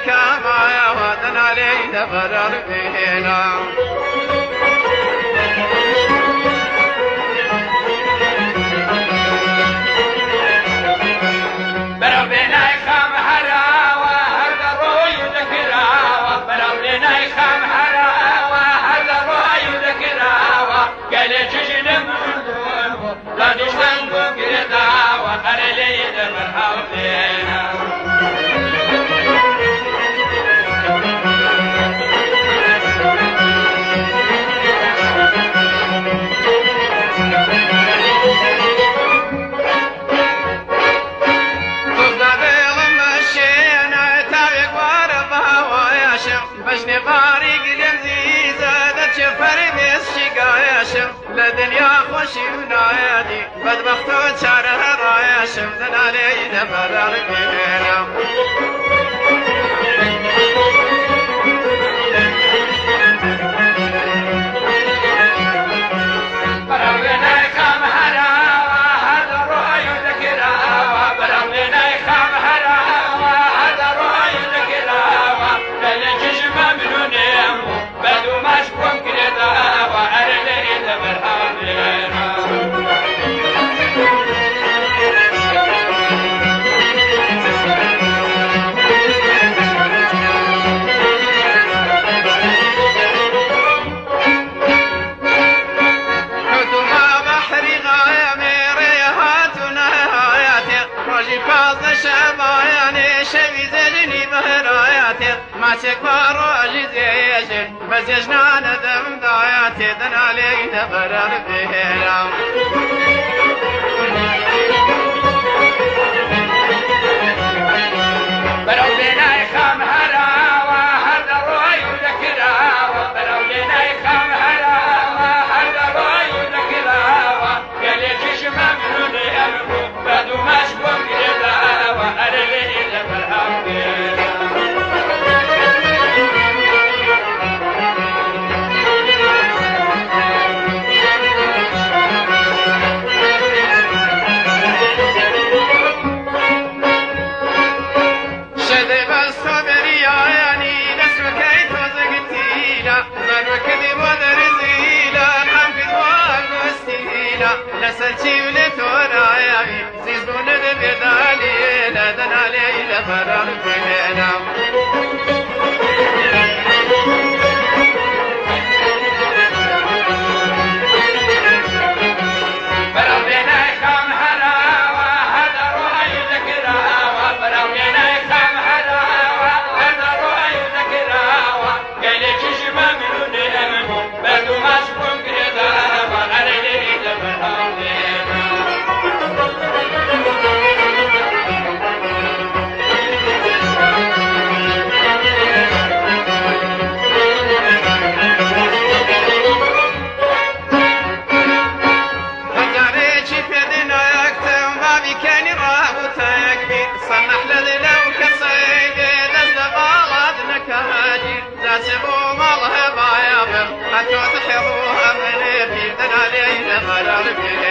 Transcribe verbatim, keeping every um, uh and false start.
كما ودنا علينا فرار بينا بجني غارق لمزي زادت شفر بيس شقاياشم لدنيا خوشي ونايادي بدبخت وشاره راياشم دن علي دبر بينا ما تكبر وجديش بس يجنا ندم ضاياتي دن علينا برر بينا برو بينا يخام هراوة هذا روي وذكراوة برو بينا يخام هراوة هذا روي وذكراوة قال يجيش ممنون يمكو بدو مشكوك يداوة أرلي لبرها بينا نسلتي ولتورا يا زيزون بدالي لدن علي لفرر بينا حتى تحروها من في دنا ليلة غرر